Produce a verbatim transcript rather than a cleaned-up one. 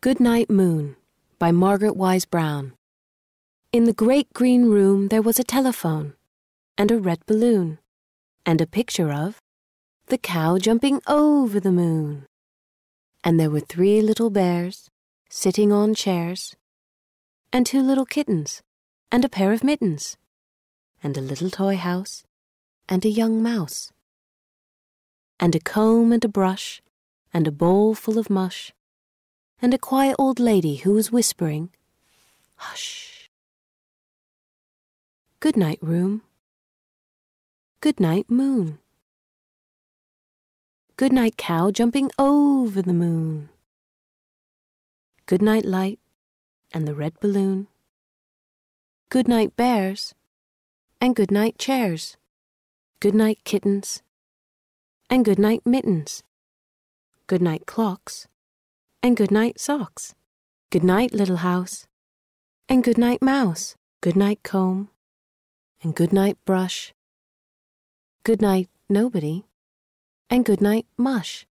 Good Night Moon by Margaret Wise Brown. In the great green room there was a telephone, and a red balloon, and a picture of the cow jumping over the moon. And there were three little bears sitting on chairs, and two little kittens, and a pair of mittens, and a little toy house, and a young mouse, and a comb and a brush, and a bowl full of mush, and a quiet old lady who was whispering, "Hush." Good night, room. Good night, moon. Good night, cow jumping over the moon. Good night, light and the red balloon. Good night, bears, and good night, chairs. Good night, kittens, and good night, mittens. Good night, clocks, and good night, socks. Good night, little house, and good night, mouse. Good night, comb, and good night, brush. Good night, nobody, and good night, mush.